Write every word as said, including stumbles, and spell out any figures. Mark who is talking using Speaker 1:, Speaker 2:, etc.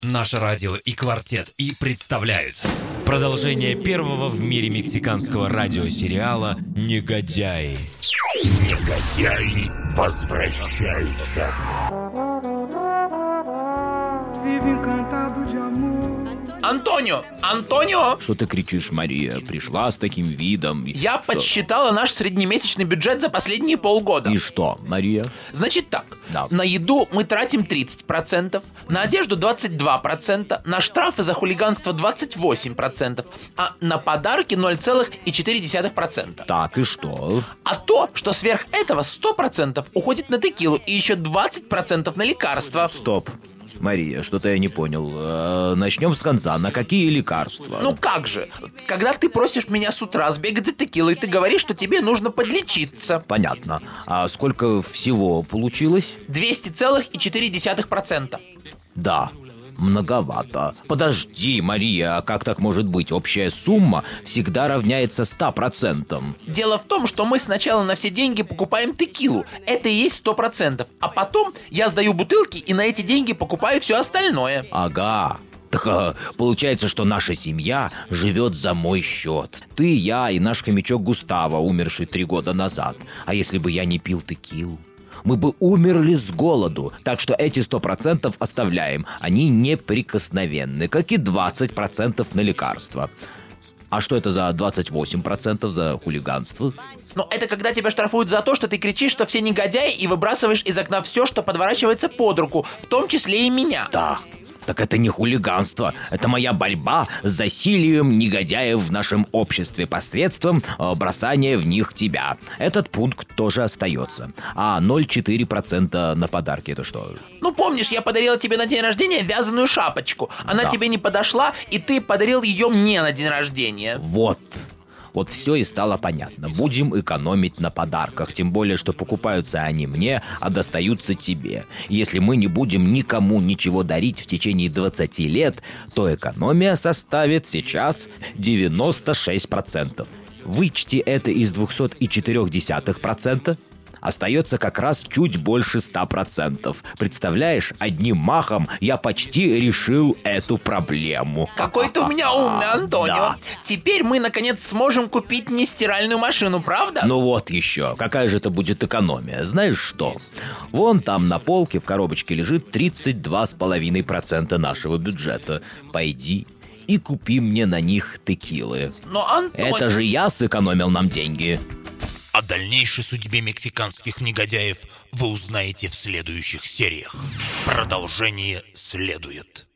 Speaker 1: Наше радио и «Квартет» и представляют продолжение первого в мире мексиканского радиосериала «Негодяи».
Speaker 2: Негодяи возвращаются.
Speaker 3: Антонио! Антонио!
Speaker 4: Что ты кричишь, Мария? Пришла с таким видом.
Speaker 3: Я
Speaker 4: что?
Speaker 3: подсчитала наш среднемесячный бюджет за последние полгода.
Speaker 4: И что, Мария?
Speaker 3: Значит так,
Speaker 4: Да.
Speaker 3: на еду мы тратим тридцать процентов, на одежду двадцать два процента, на штрафы за хулиганство двадцать восемь процентов, а на подарки ноль целых четыре десятых процента.
Speaker 4: Так, и что?
Speaker 3: А то, что сверх этого сто процентов уходит на текилу и еще двадцать процентов на лекарства.
Speaker 4: Стоп. Мария, что-то я не понял. Э, начнем с конца. На какие лекарства?
Speaker 3: Ну как же, когда ты просишь меня с утра сбегать за текилой, ты говоришь, что тебе нужно подлечиться.
Speaker 4: Понятно. А сколько всего получилось?
Speaker 3: двести целых четыре десятых процента.
Speaker 4: Да, многовато. Подожди, Мария, а как так может быть? Общая сумма всегда равняется ста процентам.
Speaker 3: Дело в том, что мы сначала на все деньги покупаем текилу. Это и есть сто процентов. А потом я сдаю бутылки и на эти деньги покупаю все остальное.
Speaker 4: Ага. Так а, получается, что наша семья живет за мой счет. Ты, я и наш хомячок Густаво, умерший три года назад. А если бы я не пил текилу? Мы бы умерли с голоду. Так что эти сто процентов оставляем. Они неприкосновенны, как и двадцать процентов на лекарства. А что это за двадцать восемь процентов за хулиганство?
Speaker 3: Но это когда тебя штрафуют за то, что ты кричишь, что все негодяи, и выбрасываешь из окна все, что подворачивается под руку, в том числе и меня.
Speaker 4: Да. Так это не хулиганство, это моя борьба с засилием негодяев в нашем обществе посредством э, бросания в них тебя. Этот пункт тоже остается. А ноль целых четыре десятых процента на подарки это что?
Speaker 3: Ну помнишь, я подарила тебе на день рождения вязаную шапочку. Она
Speaker 4: Да.
Speaker 3: тебе не подошла, и ты подарил ее мне на день рождения.
Speaker 4: Вот. Вот все и стало понятно. Будем экономить на подарках. Тем более, что покупаются они мне, а достаются тебе. Если мы не будем никому ничего дарить в течение двадцати лет, то экономия составит сейчас девяносто шесть процентов. Вычти это из двухсот четырёх десятых процента. Остается как раз чуть больше ста процентов. Представляешь, одним махом я почти решил эту проблему.
Speaker 3: Какой ты у меня умный, Антонио.
Speaker 4: Да.
Speaker 3: Теперь мы, наконец, сможем купить не стиральную машину, правда?
Speaker 4: Ну вот еще, какая же это будет экономия? Знаешь что? Вон там на полке в коробочке лежит тридцать два с половиной процента нашего бюджета. Пойди и купи мне на них текилы.
Speaker 3: Но, Антонио...
Speaker 4: Это же я сэкономил нам деньги.
Speaker 2: О дальнейшей судьбе мексиканских негодяев вы узнаете в следующих сериях. Продолжение следует.